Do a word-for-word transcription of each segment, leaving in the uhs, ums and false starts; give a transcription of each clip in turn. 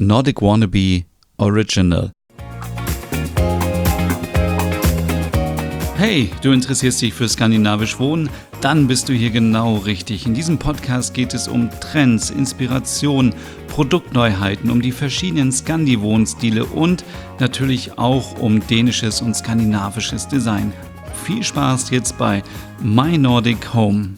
Nordic Wannabe Original. Hey, du interessierst dich für skandinavisch Wohnen? Dann bist du hier genau richtig. In diesem Podcast geht es um Trends, Inspiration, Produktneuheiten, um die verschiedenen Scandi-Wohnstile und natürlich auch um dänisches und skandinavisches Design. Viel Spaß jetzt bei My Nordic Home.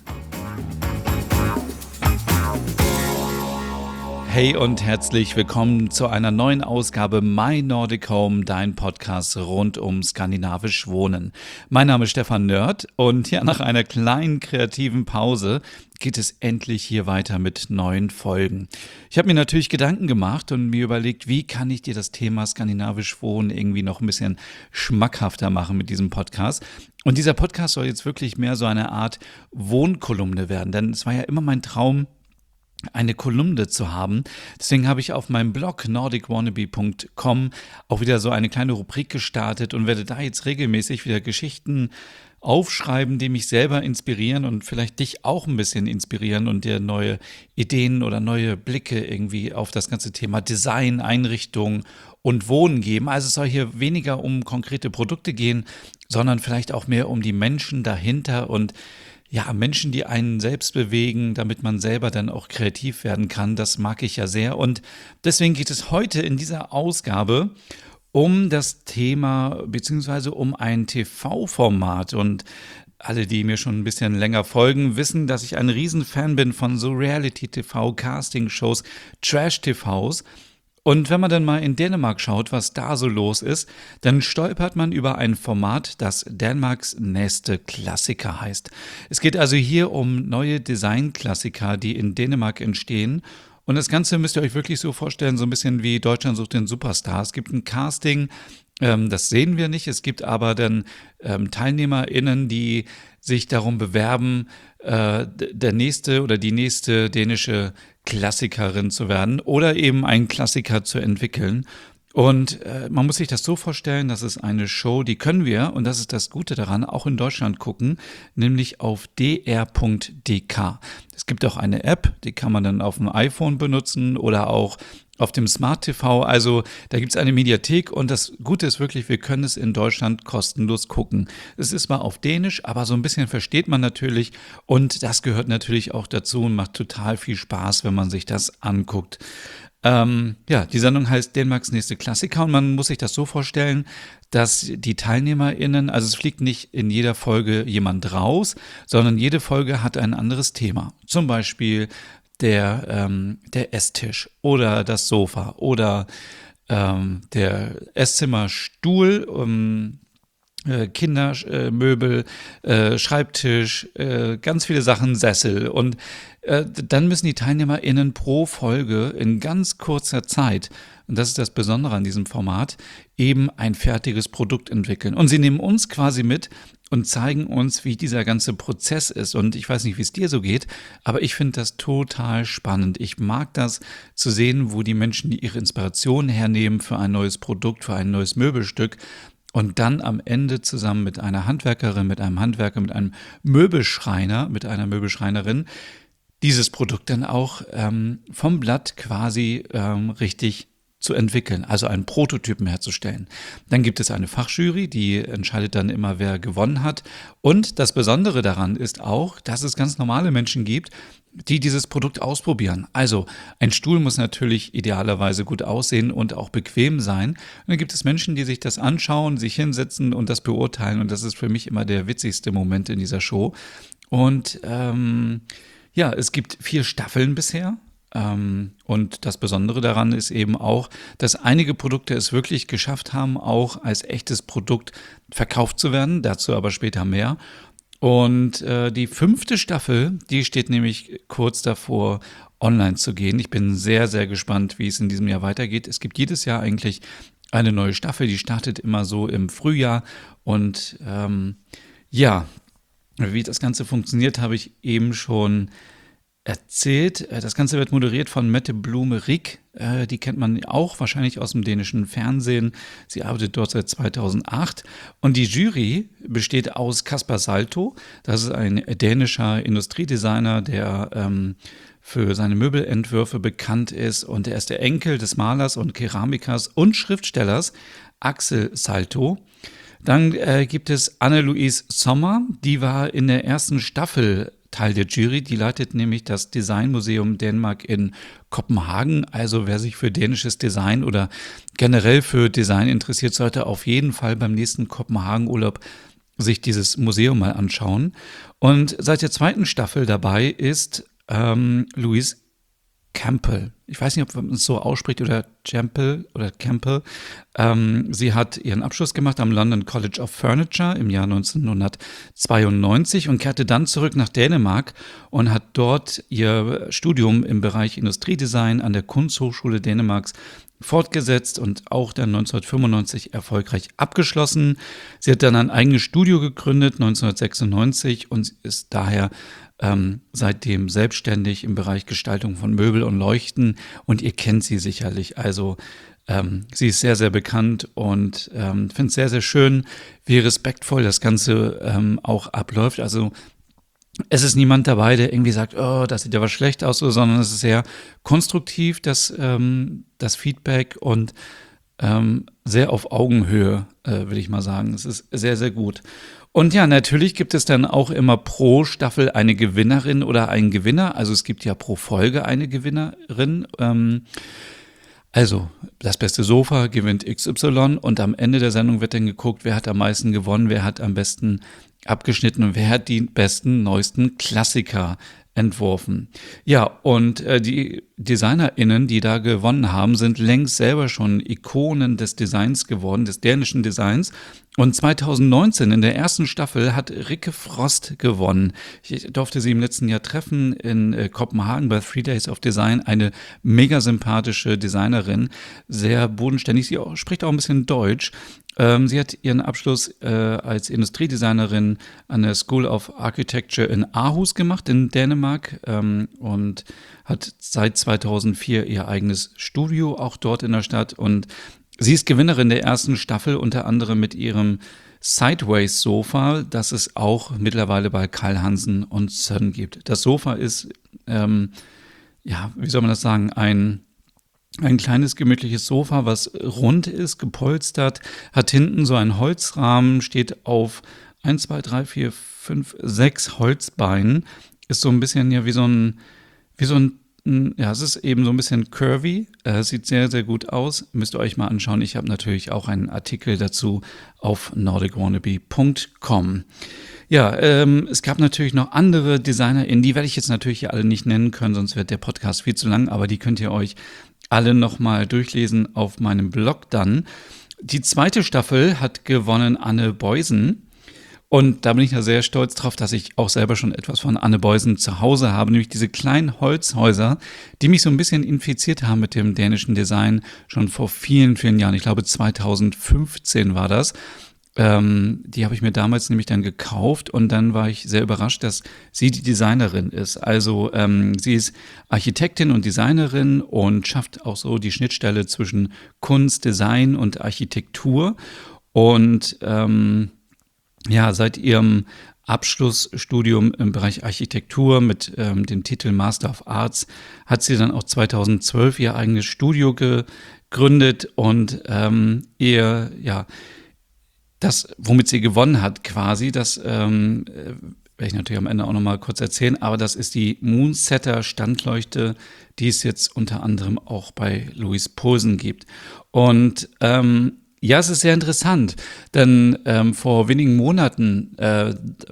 Hey und herzlich willkommen zu einer neuen Ausgabe My Nordic Home, dein Podcast rund um skandinavisch Wohnen. Mein Name ist Stefan Nörd und ja, nach einer kleinen kreativen Pause geht es endlich hier weiter mit neuen Folgen. Ich habe mir natürlich Gedanken gemacht und mir überlegt, wie kann ich dir das Thema skandinavisch Wohnen irgendwie noch ein bisschen schmackhafter machen mit diesem Podcast. Und dieser Podcast soll jetzt wirklich mehr so eine Art Wohnkolumne werden, denn es war ja immer mein Traum, eine Kolumne zu haben. Deswegen habe ich auf meinem Blog nordic wannabe punkt com auch wieder so eine kleine Rubrik gestartet und werde da jetzt regelmäßig wieder Geschichten aufschreiben, die mich selber inspirieren und vielleicht dich auch ein bisschen inspirieren und dir neue Ideen oder neue Blicke irgendwie auf das ganze Thema Design, Einrichtung und Wohnen geben. Also es soll hier weniger um konkrete Produkte gehen, sondern vielleicht auch mehr um die Menschen dahinter und ja, Menschen, die einen selbst bewegen, damit man selber dann auch kreativ werden kann, das mag ich ja sehr. Und deswegen geht es heute in dieser Ausgabe um das Thema beziehungsweise um ein T V-Format. Und alle, die mir schon ein bisschen länger folgen, wissen, dass ich ein Riesenfan bin von so Reality-T V, Casting-Shows, Trash-T Vs. Und wenn man dann mal in Dänemark schaut, was da so los ist, dann stolpert man über ein Format, das Danmarks nächste Klassiker heißt. Es geht also hier um neue Designklassiker, die in Dänemark entstehen. Und das Ganze müsst ihr euch wirklich so vorstellen, so ein bisschen wie Deutschland sucht den Superstar. Es gibt ein Casting, ähm, das sehen wir nicht. Es gibt aber dann ähm, TeilnehmerInnen, die sich darum bewerben, äh, der nächste oder die nächste dänische Klassikerin zu werden oder eben einen Klassiker zu entwickeln. Und äh, man muss sich das so vorstellen, das ist eine Show, die können wir, und das ist das Gute daran, auch in Deutschland gucken, nämlich auf d r punkt d k. Es gibt auch eine App, die kann man dann auf dem iPhone benutzen oder auch auf dem Smart T V. Also da gibt es eine Mediathek und das Gute ist wirklich, wir können es in Deutschland kostenlos gucken. Es ist zwar auf Dänisch, aber so ein bisschen versteht man natürlich und das gehört natürlich auch dazu und macht total viel Spaß, wenn man sich das anguckt. Ähm, ja, die Sendung heißt Dänemarks nächste Klassiker und man muss sich das so vorstellen, dass die TeilnehmerInnen, also es fliegt nicht in jeder Folge jemand raus, sondern jede Folge hat ein anderes Thema. Zum Beispiel der, ähm, der Esstisch oder das Sofa oder ähm, der Esszimmerstuhl, ähm, äh, Kindermöbel, äh, Schreibtisch, äh, ganz viele Sachen, Sessel. Und äh, dann müssen die TeilnehmerInnen pro Folge in ganz kurzer Zeit, und das ist das Besondere an diesem Format, eben ein fertiges Produkt entwickeln. Und sie nehmen uns quasi mit und zeigen uns, wie dieser ganze Prozess ist. Und ich weiß nicht, wie es dir so geht, aber ich finde das total spannend. Ich mag das zu sehen, wo die Menschen ihre Inspiration hernehmen für ein neues Produkt, für ein neues Möbelstück und dann am Ende zusammen mit einer Handwerkerin, mit einem Handwerker, mit einem Möbelschreiner, mit einer Möbelschreinerin dieses Produkt dann auch ähm, vom Blatt quasi ähm, richtig zu entwickeln, also einen Prototypen herzustellen. Dann gibt es eine Fachjury, die entscheidet dann immer, wer gewonnen hat. Und das Besondere daran ist auch, dass es ganz normale Menschen gibt, die dieses Produkt ausprobieren. Also ein Stuhl muss natürlich idealerweise gut aussehen und auch bequem sein. Und dann gibt es Menschen, die sich das anschauen, sich hinsetzen und das beurteilen. Und das ist für mich immer der witzigste Moment in dieser Show. Und ähm, ja, es gibt vier Staffeln bisher. Und das Besondere daran ist eben auch, dass einige Produkte es wirklich geschafft haben, auch als echtes Produkt verkauft zu werden. Dazu aber später mehr. Und äh, die fünfte Staffel, die steht nämlich kurz davor, online zu gehen. Ich bin sehr, sehr gespannt, wie es in diesem Jahr weitergeht. Es gibt jedes Jahr eigentlich eine neue Staffel, die startet immer so im Frühjahr. Und ähm, ja, wie das Ganze funktioniert, habe ich eben schon erzählt. Das Ganze wird moderiert von Mette Blume-Rick. Die kennt man auch wahrscheinlich aus dem dänischen Fernsehen. Sie arbeitet dort seit zweitausendacht. Und die Jury besteht aus Kasper Salto. Das ist ein dänischer Industriedesigner, der ähm, für seine Möbelentwürfe bekannt ist. Und er ist der Enkel des Malers und Keramikers und Schriftstellers Axel Salto. Dann äh, gibt es Anne-Louise Sommer, die war in der ersten Staffel Teil der Jury. Die leitet nämlich das Designmuseum Dänemark in Kopenhagen. Also wer sich für dänisches Design oder generell für Design interessiert, sollte auf jeden Fall beim nächsten Kopenhagen-Urlaub sich dieses Museum mal anschauen. Und seit der zweiten Staffel dabei ist ähm, Louise Campbell. Ich weiß nicht, ob man es so ausspricht oder Campbell oder Campbell. Ähm, sie hat ihren Abschluss gemacht am London College of Furniture im Jahr neunzehnhundertzweiundneunzig und kehrte dann zurück nach Dänemark und hat dort ihr Studium im Bereich Industriedesign an der Kunsthochschule Dänemarks fortgesetzt und auch dann neunzehnhundertfünfundneunzig erfolgreich abgeschlossen. Sie hat dann ein eigenes Studio gegründet, neunzehnhundertsechsundneunzig, und ist daher ähm, seitdem selbstständig im Bereich Gestaltung von Möbel und Leuchten, und ihr kennt sie sicherlich. Also ähm, sie ist sehr, sehr bekannt und ähm, finde es sehr, sehr schön, wie respektvoll das Ganze ähm, auch abläuft. Also es ist niemand dabei, der irgendwie sagt, oh, das sieht ja was schlecht aus, sondern es ist sehr konstruktiv, das, ähm, das Feedback, und ähm, sehr auf Augenhöhe, äh, würde ich mal sagen. Es ist sehr, sehr gut. Und ja, natürlich gibt es dann auch immer pro Staffel eine Gewinnerin oder einen Gewinner. Also es gibt ja pro Folge eine Gewinnerin. Ähm, also das beste Sofa gewinnt X Y, und am Ende der Sendung wird dann geguckt, wer hat am meisten gewonnen, wer hat am besten abgeschnitten und wer hat die besten, neuesten Klassiker entworfen. Ja, und äh, die DesignerInnen, die da gewonnen haben, sind längst selber schon Ikonen des Designs geworden, des dänischen Designs. Und zweitausendneunzehn in der ersten Staffel hat Rikke Frost gewonnen. Ich durfte sie im letzten Jahr treffen in äh, Kopenhagen bei Three Days of Design. Eine mega sympathische Designerin, sehr bodenständig. Sie auch, spricht auch ein bisschen Deutsch. Ähm, sie hat ihren Abschluss äh, als Industriedesignerin an der School of Architecture in Aarhus gemacht, in Dänemark, ähm, und hat seit zweitausendvier ihr eigenes Studio auch dort in der Stadt. Und sie ist Gewinnerin der ersten Staffel, unter anderem mit ihrem Sideways-Sofa, das es auch mittlerweile bei Carl Hansen und Son gibt. Das Sofa ist, ähm, ja, wie soll man das sagen, ein Ein kleines gemütliches Sofa, was rund ist, gepolstert, hat hinten so einen Holzrahmen, steht auf eins, zwei, drei, vier, fünf, sechs Holzbeinen, ist so ein bisschen ja wie so ein, wie so ein, ja, es ist eben so ein bisschen curvy, äh, sieht sehr, sehr gut aus, müsst ihr euch mal anschauen. Ich habe natürlich auch einen Artikel dazu auf nordic wannabe punkt com. Ja, ähm, es gab natürlich noch andere DesignerInnen, die werde ich jetzt natürlich hier alle nicht nennen können, sonst wird der Podcast viel zu lang, aber die könnt ihr euch alle nochmal durchlesen auf meinem Blog dann. Die zweite Staffel hat gewonnen Anne Beusen. Und da bin ich ja sehr stolz drauf, dass ich auch selber schon etwas von Anne Beusen zu Hause habe, nämlich diese kleinen Holzhäuser, die mich so ein bisschen infiziert haben mit dem dänischen Design schon vor vielen, vielen Jahren. Ich glaube zweitausendfünfzehn war das. Ähm, die habe ich mir damals nämlich dann gekauft, und dann war ich sehr überrascht, dass sie die Designerin ist. Also ähm, sie ist Architektin und Designerin und schafft auch so die Schnittstelle zwischen Kunst, Design und Architektur. Und ähm, ja, seit ihrem Abschlussstudium im Bereich Architektur mit ähm, dem Titel Master of Arts hat sie dann auch zweitausendzwölf ihr eigenes Studio gegründet, und ähm, ihr, ja, das, womit sie gewonnen hat quasi, das ähm, werde ich natürlich am Ende auch nochmal kurz erzählen, aber das ist die Moonsetter Standleuchte, die es jetzt unter anderem auch bei Louise Poulsen gibt. Und ähm, ja, es ist sehr interessant, denn ähm, vor wenigen Monaten, äh,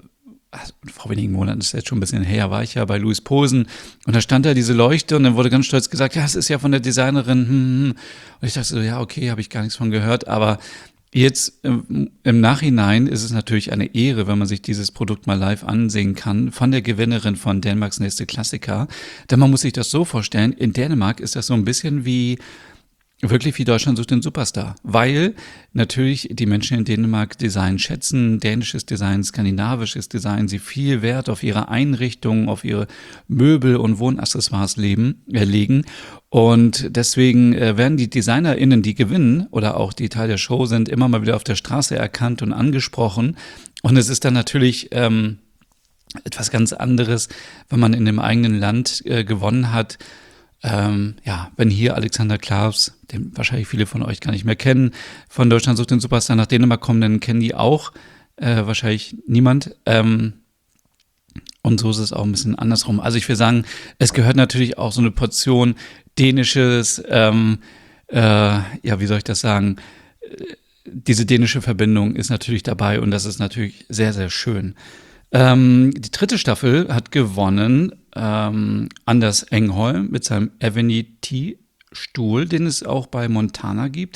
vor wenigen Monaten, das ist jetzt schon ein bisschen her, war ich ja bei Louise Poulsen, und da stand da diese Leuchte, und dann wurde ganz stolz gesagt, ja, es ist ja von der Designerin, hm, hm. Und ich dachte so, ja, okay, habe ich gar nichts von gehört, aber jetzt im, im Nachhinein ist es natürlich eine Ehre, wenn man sich dieses Produkt mal live ansehen kann, von der Gewinnerin von Dänemarks nächste Klassiker. Denn man muss sich das so vorstellen, in Dänemark ist das so ein bisschen wie, wirklich wie Deutschland sucht den Superstar, weil natürlich die Menschen in Dänemark Design schätzen, dänisches Design, skandinavisches Design, sie viel Wert auf ihre Einrichtungen, auf ihre Möbel und Wohnaccessoires leben, äh, legen. Und deswegen äh, werden die DesignerInnen, die gewinnen oder auch die Teil der Show sind, immer mal wieder auf der Straße erkannt und angesprochen. Und es ist dann natürlich ähm, etwas ganz anderes, wenn man in dem eigenen Land äh, gewonnen hat. Ähm, ja, wenn hier Alexander Klavs, den wahrscheinlich viele von euch gar nicht mehr kennen, von Deutschland sucht den Superstar nach Dänemark kommen, dann kennen die auch äh, wahrscheinlich niemand. Ähm, und so ist es auch ein bisschen andersrum. Also ich will sagen, es gehört natürlich auch so eine Portion dänisches, ähm, äh, ja, wie soll ich das sagen, diese dänische Verbindung ist natürlich dabei und das ist natürlich sehr, sehr schön. Ähm, die dritte Staffel hat gewonnen ähm, Anders Engholm mit seinem Evenity-Stuhl, den es auch bei Montana gibt.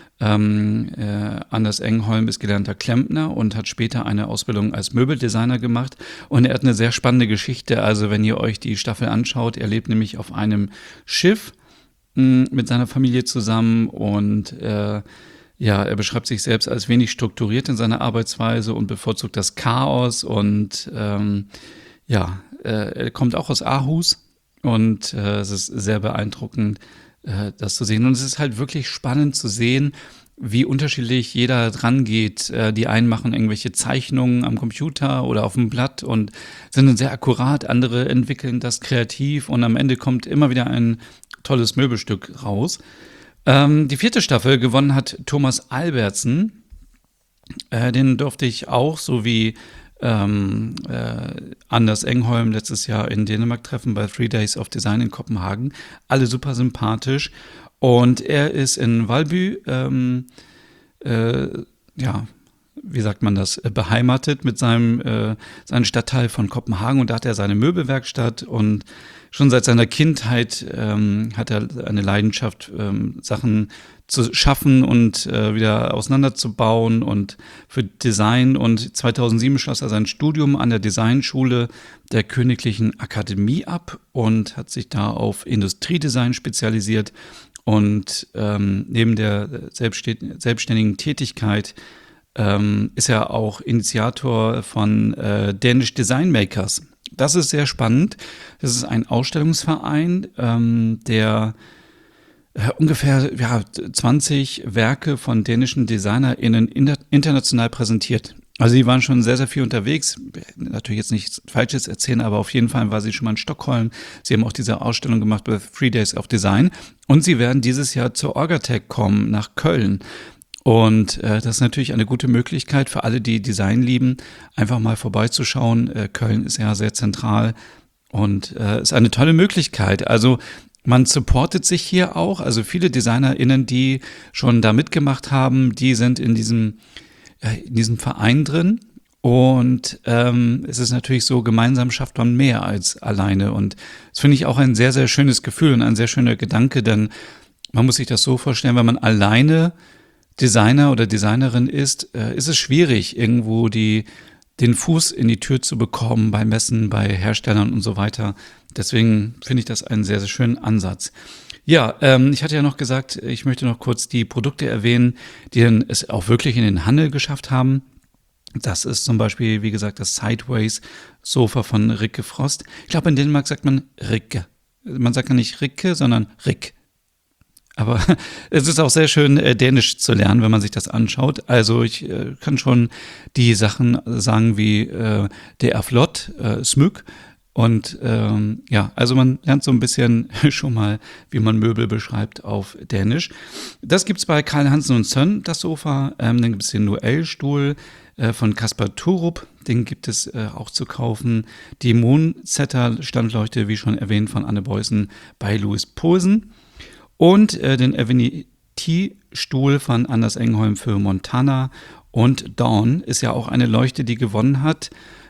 Ähm, äh, Anders Engholm ist gelernter Klempner und hat später eine Ausbildung als Möbeldesigner gemacht. Und er hat eine sehr spannende Geschichte. Also wenn ihr euch die Staffel anschaut, er lebt nämlich auf einem Schiff mh, mit seiner Familie zusammen und äh, ja, er beschreibt sich selbst als wenig strukturiert in seiner Arbeitsweise und bevorzugt das Chaos. Und ähm, ja, äh, er kommt auch aus Aarhus und äh, es ist sehr beeindruckend, äh, das zu sehen. Und es ist halt wirklich spannend zu sehen, wie unterschiedlich jeder dran geht. Äh, die einen machen irgendwelche Zeichnungen am Computer oder auf dem Blatt und sind dann sehr akkurat. Andere entwickeln das kreativ und am Ende kommt immer wieder ein tolles Möbelstück raus. Ähm, die vierte Staffel gewonnen hat Thomas Albertsen. Äh, den durfte ich auch, so wie ähm, äh, Anders Engholm letztes Jahr in Dänemark treffen bei Three Days of Design in Kopenhagen. Alle super sympathisch. Und er ist in Valby, ähm, äh, ja, wie sagt man das, beheimatet mit seinem, äh, seinem Stadtteil von Kopenhagen. Und da hat er seine Möbelwerkstatt und schon seit seiner Kindheit ähm, hat er eine Leidenschaft, ähm, Sachen zu schaffen und äh, wieder auseinanderzubauen und für Design. Und zweitausendsieben schloss er sein Studium an der Designschule der Königlichen Akademie ab und hat sich da auf Industriedesign spezialisiert. Und ähm, neben der selbstständigen Tätigkeit ähm, ist er auch Initiator von äh, Danish Design Makers. Das ist sehr spannend. Das ist ein Ausstellungsverein, ähm, der äh, ungefähr ja, zwanzig Werke von dänischen DesignerInnen inter- international präsentiert. Also sie waren schon sehr, sehr viel unterwegs. Natürlich jetzt nichts Falsches erzählen, aber auf jeden Fall war sie schon mal in Stockholm. Sie haben auch diese Ausstellung gemacht bei Three Days of Design. Und sie werden dieses Jahr zur Orgatec kommen, nach Köln. Und äh, das ist natürlich eine gute Möglichkeit für alle, die Design lieben, einfach mal vorbeizuschauen. Äh, Köln ist ja sehr zentral und äh, ist eine tolle Möglichkeit. Also man supportet sich hier auch. Also viele DesignerInnen, die schon da mitgemacht haben, die sind in diesem, äh, in diesem Verein drin. Und ähm, es ist natürlich so, gemeinsam schafft man mehr als alleine. Und das finde ich auch ein sehr, sehr schönes Gefühl und ein sehr schöner Gedanke, denn man muss sich das so vorstellen, wenn man alleine Designer oder Designerin ist, äh, ist es schwierig, irgendwo die, den Fuß in die Tür zu bekommen bei Messen, bei Herstellern und so weiter. Deswegen finde ich das einen sehr, sehr schönen Ansatz. Ja, ähm, ich hatte ja noch gesagt, ich möchte noch kurz die Produkte erwähnen, die dann es auch wirklich in den Handel geschafft haben. Das ist zum Beispiel, wie gesagt, das Sideways-Sofa von Rikke Frost. Ich glaube, in Dänemark sagt man Rikke. Man sagt ja nicht Rikke, sondern Rick. Aber es ist auch sehr schön, äh, Dänisch zu lernen, wenn man sich das anschaut. Also ich äh, kann schon die Sachen sagen wie äh, der Flot, äh, Smyk. Und ähm, ja, also man lernt so ein bisschen schon mal, wie man Möbel beschreibt auf Dänisch. Das gibt's bei Carl Hansen und Son, das Sofa. Ähm, dann gibt es den Noel-Stuhl äh, von Kaspar Thorup. Den gibt es äh, auch zu kaufen. Die Moonsetter-Standleuchte, wie schon erwähnt, von Anne Beußen bei Louis Posen. Und äh, den Evenity-Stuhl von Anders Engholm für Montana. Und Dawn ist ja auch eine Leuchte, die gewonnen hat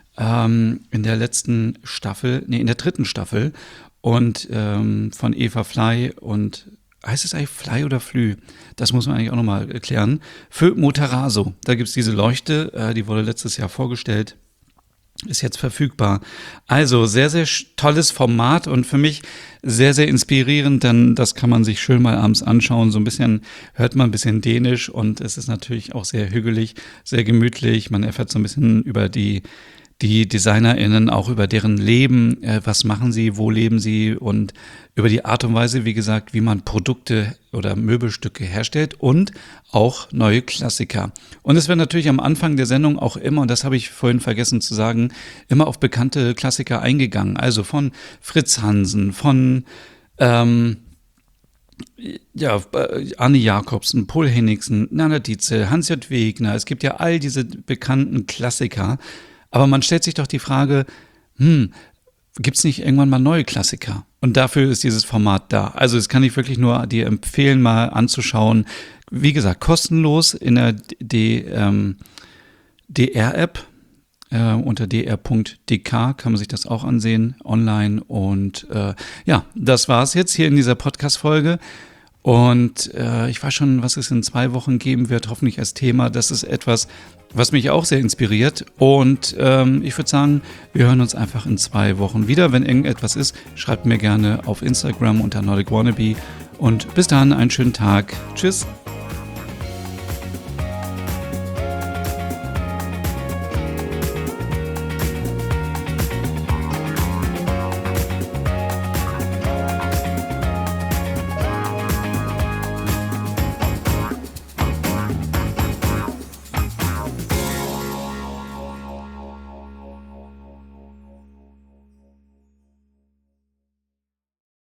ähm, in der letzten Staffel, nee, in der dritten Staffel. Und ähm, von Eva Fly und, heißt es eigentlich Fly oder Flü? Das muss man eigentlich auch nochmal erklären. Für Motaraso, da gibt es diese Leuchte, äh, die wurde letztes Jahr vorgestellt. Ist jetzt verfügbar. Also sehr, sehr tolles Format und für mich sehr, sehr inspirierend, denn das kann man sich schön mal abends anschauen. So ein bisschen hört man ein bisschen Dänisch und es ist natürlich auch sehr hügelig, sehr gemütlich. Man erfährt so ein bisschen über die die DesignerInnen auch über deren Leben, äh, was machen sie, wo leben sie und über die Art und Weise, wie gesagt, wie man Produkte oder Möbelstücke herstellt und auch neue Klassiker. Und es wird natürlich am Anfang der Sendung auch immer, und das habe ich vorhin vergessen zu sagen, immer auf bekannte Klassiker eingegangen. Also von Fritz Hansen, von ähm, ja, Arne Jacobsen, Paul Henningsen, Nana Dietzel, Hans-J. Wegner. Es gibt ja all diese bekannten Klassiker. Aber man stellt sich doch die Frage, hm, gibt es nicht irgendwann mal neue Klassiker? Und dafür ist dieses Format da. Also das kann ich wirklich nur dir empfehlen, mal anzuschauen. Wie gesagt, kostenlos in der D, ähm, D R-App. Äh, unter d r punkt d k kann man sich das auch ansehen, online. Und äh, ja, das war's jetzt hier in dieser Podcast-Folge. Und äh, ich weiß schon, was es in zwei Wochen geben wird, hoffentlich als Thema. Das ist etwas, was mich auch sehr inspiriert. Und ähm, ich würde sagen, wir hören uns einfach in zwei Wochen wieder. Wenn irgendetwas ist, schreibt mir gerne auf Instagram unter Nordic Wannabe. Und bis dahin einen schönen Tag. Tschüss.